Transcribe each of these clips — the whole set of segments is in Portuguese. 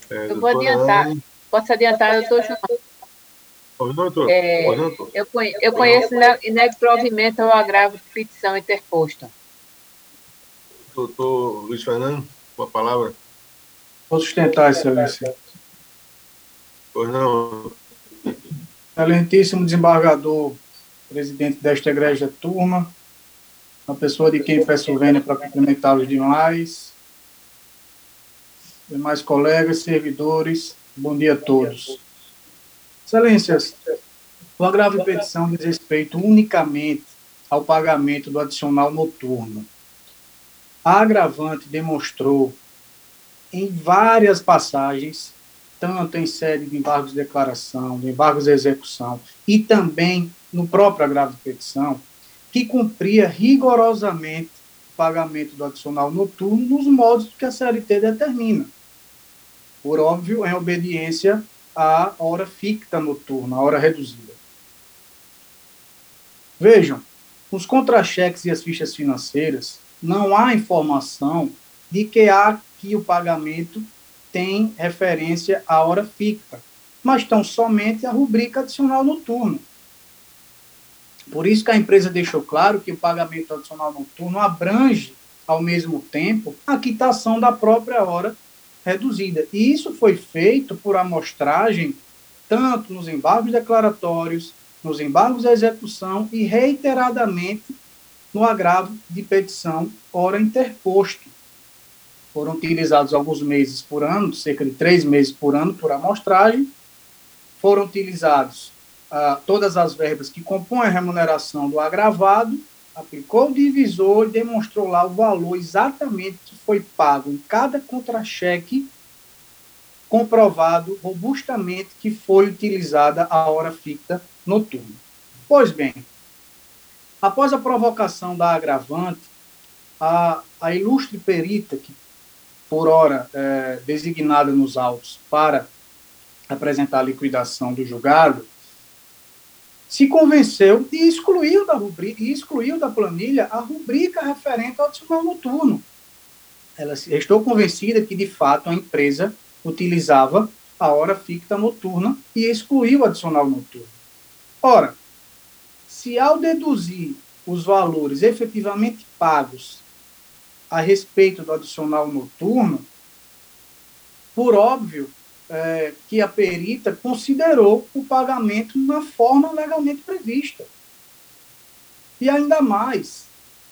Eu vou Doutora adiantar. Anne. Posso adiantar, doutor João? Pois não, doutor? Pois É, não, doutor? eu Pois não. conheço inegprovimento ao agravo de petição interposta. Doutor Luiz Fernando, com a palavra. Vou sustentar, Excelência. Pois não. Excelentíssimo desembargador, presidente desta egrégia turma, a pessoa de quem peço vênia para cumprimentar os demais colegas, servidores, bom dia a todos. Excelências, o agravo de petição diz respeito unicamente ao pagamento do adicional noturno. A agravante demonstrou em várias passagens, tanto em sede de embargos de declaração, de embargos de execução, e também no próprio agravo de petição, que cumpria rigorosamente o pagamento do adicional noturno nos modos que a CLT determina. Por óbvio, em obediência à hora ficta noturna, à hora reduzida. Vejam, nos contra-cheques e as fichas financeiras, não há informação de que o pagamento tem referência à hora ficta, mas tão somente a rubrica adicional noturno. Por isso que a empresa deixou claro que o pagamento adicional noturno abrange, ao mesmo tempo, a quitação da própria hora reduzida. E isso foi feito por amostragem tanto nos embargos declaratórios, nos embargos à execução e reiteradamente no agravo de petição hora interposto. Foram utilizados alguns meses por ano, cerca de 3 meses por ano por amostragem. Foram utilizados todas as verbas que compõem a remuneração do agravado, aplicou o divisor e demonstrou lá o valor exatamente que foi pago em cada contra-cheque, comprovado robustamente que foi utilizada a hora ficta noturna. Pois bem, após a provocação da agravante, a ilustre perita, que por hora designada nos autos para apresentar a liquidação do julgado, se convenceu e excluiu da planilha a rubrica referente ao adicional noturno. Ela estou convencida que, de fato, a empresa utilizava a hora ficta noturna e excluiu o adicional noturno. Ora, se ao deduzir os valores efetivamente pagos a respeito do adicional noturno, por óbvio que a perita considerou o pagamento na forma legalmente prevista. E ainda mais,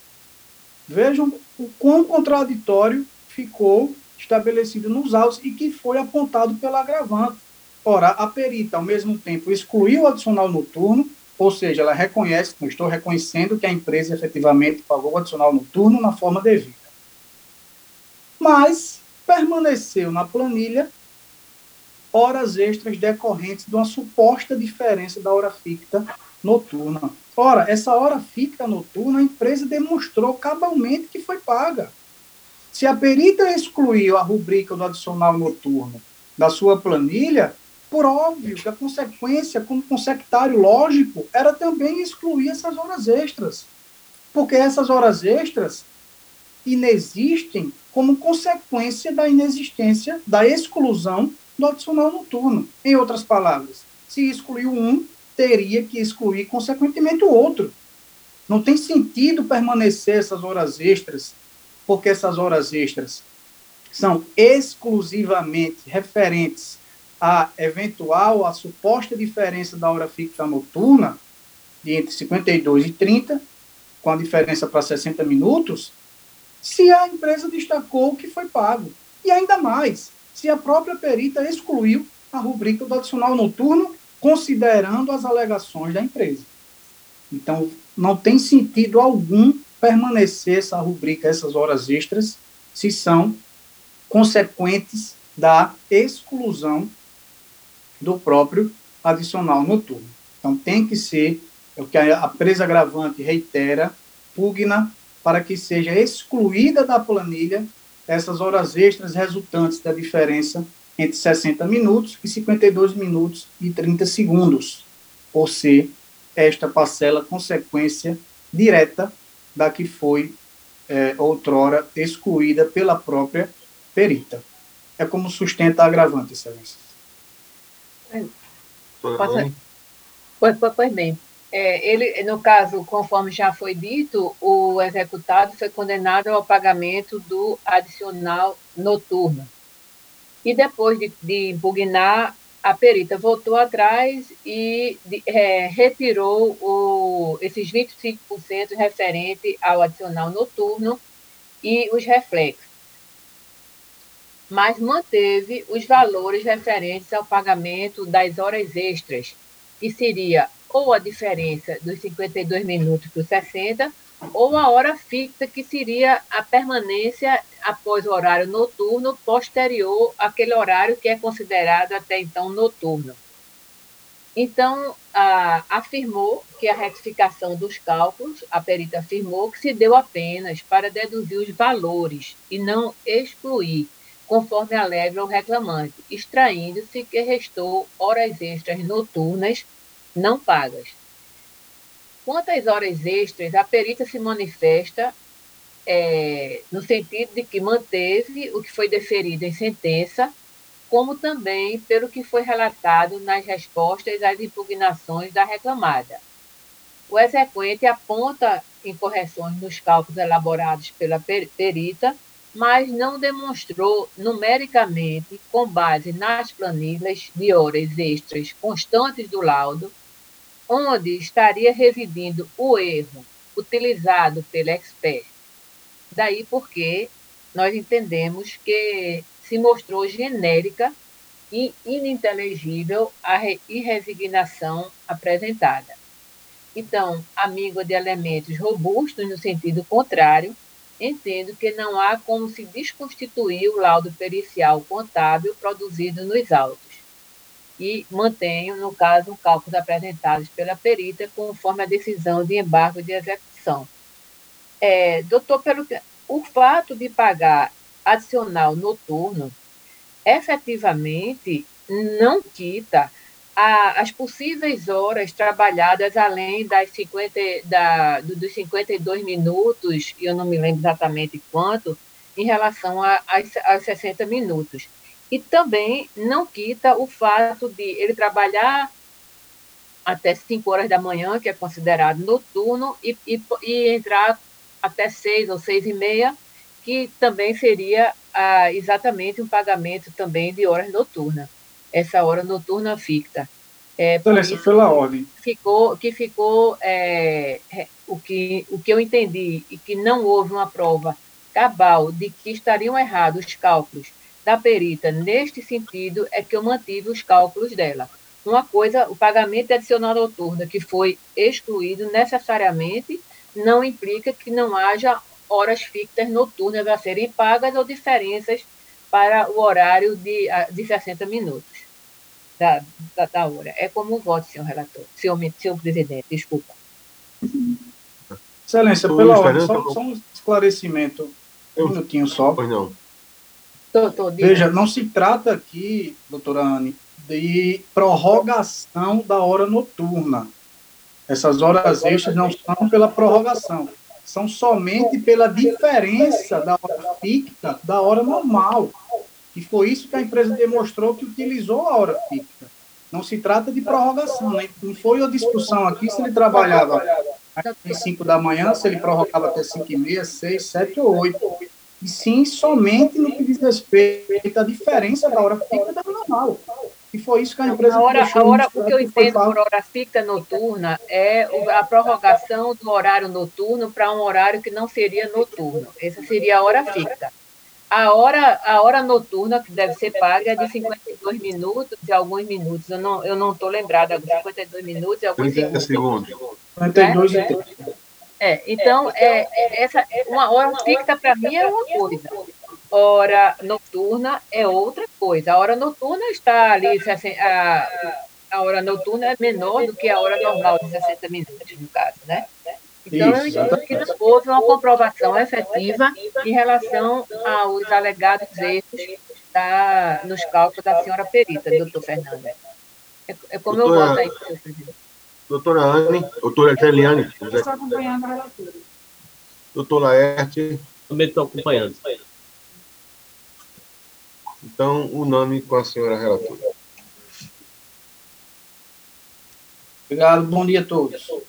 vejam o quão contraditório ficou estabelecido nos autos e que foi apontado pela agravante. Ora, a perita, ao mesmo tempo, excluiu o adicional noturno, ou seja, ela reconhece, não estou reconhecendo que a empresa efetivamente pagou o adicional noturno na forma devida. Mas permaneceu na planilha horas extras decorrentes de uma suposta diferença da hora ficta noturna. Ora, essa hora ficta noturna, a empresa demonstrou cabalmente que foi paga. Se a perita excluiu a rubrica do adicional noturno da sua planilha, por óbvio que a consequência, como consectário lógico, era também excluir essas horas extras. Porque essas horas extras inexistem como consequência da inexistência, da exclusão do adicional noturno. Em outras palavras, se excluiu um, teria que excluir, consequentemente, o outro. Não tem sentido permanecer essas horas extras, porque essas horas extras são exclusivamente referentes à eventual, à suposta diferença da hora fixa noturna, de entre 52 e 30, com a diferença para 60 minutos, se a empresa destacou que foi pago. E ainda mais, se a própria perita excluiu a rubrica do adicional noturno, considerando as alegações da empresa. Então, não tem sentido algum permanecer essa rubrica, essas horas extras, se são consequentes da exclusão do próprio adicional noturno. Então, tem que ser o que a presa agravante reitera, pugna, para que seja excluída da planilha essas horas extras resultantes da diferença entre 60 minutos e 52 minutos e 30 segundos, por ser esta parcela consequência direta da que foi outrora excluída pela própria perita. é como sustenta a agravante, excelência. Pois bem. Ele, no caso, conforme já foi dito, o executado foi condenado ao pagamento do adicional noturno. E depois de impugnar, a perita voltou atrás e retirou esses 25% referente ao adicional noturno e os reflexos, mas manteve os valores referentes ao pagamento das horas extras, que seria ou a diferença dos 52 minutos para os 60, ou a hora fixa, que seria a permanência após o horário noturno posterior àquele horário que é considerado até então noturno. Então, afirmou que a retificação dos cálculos, a perita afirmou que se deu apenas para deduzir os valores e não excluir, conforme alega o reclamante, extraindo-se que restou horas extras noturnas não pagas. Quanto às horas extras, a perita se manifesta no sentido de que manteve o que foi deferido em sentença, como também pelo que foi relatado nas respostas às impugnações da reclamada. O exequente aponta incorreções nos cálculos elaborados pela perita, mas não demonstrou numericamente, com base nas planilhas de horas extras constantes do laudo, onde estaria residindo o erro utilizado pela expert. Daí porque nós entendemos que se mostrou genérica e ininteligível a irresignação apresentada. Então, amigo de elementos robustos no sentido contrário, entendo que não há como se desconstituir o laudo pericial contábil produzido nos autos. E mantenho, no caso, cálculos apresentados pela perita conforme a decisão de embargo de execução. Doutor, o fato de pagar adicional noturno efetivamente não quita as possíveis horas trabalhadas além dos 52 minutos, e eu não me lembro exatamente quanto, em relação aos 60 minutos. E também não quita o fato de ele trabalhar até 5 horas da manhã, que é considerado noturno, e entrar até 6 ou 6h30, que também seria exatamente um pagamento também de horas noturnas. Essa hora noturna fixa. Por isso, pela ordem. O que eu entendi, e que não houve uma prova cabal de que estariam errados os cálculos da perita neste sentido, é que eu mantive os cálculos dela. Uma coisa, o pagamento adicional noturno, que foi excluído necessariamente, não implica que não haja horas fixas noturnas a serem pagas ou diferenças para o horário de 60 minutos da hora. É como o voto, senhor relator, senhor presidente, desculpa. Excelência, pela ordem, só um esclarecimento, um minutinho só. Pois não. Veja, não se trata aqui, doutora Anne, de prorrogação da hora noturna. Essas horas extras não são pela prorrogação, são somente pela diferença da hora fixa da hora normal. E foi isso que a empresa demonstrou que utilizou a hora fixa. Não se trata de prorrogação, né? Não foi a discussão aqui se ele trabalhava até 5 da manhã, se ele prorrogava até 5h30, 6, 7 ou 8. E sim, somente no que diz respeito à diferença da hora fixa da hora normal. E foi isso que a empresa deixou. O que eu entendo por hora fixa noturna é a prorrogação do horário noturno para um horário que não seria noturno. Essa seria a hora fixa. A hora noturna que deve ser paga é de 52 minutos e alguns minutos. Eu não estou lembrada, 52 minutos e alguns segundos. 52 e 30. Então, uma hora fixa para mim é uma coisa. Hora noturna é outra coisa. A hora noturna está ali, a hora noturna é menor do que a hora normal, de 60 minutos, no caso, né? Então, eu entendo que não houve uma comprovação efetiva em relação aos alegados erros nos cálculos da senhora perita, doutor Fernando. É como eu voto aí, senhor presidente. Doutora Anne, doutora Eliane, Estou acompanhando a relatora. doutor Laerte. Também estou acompanhando. Então, unânime com a senhora relatora. Obrigado, bom dia a todos.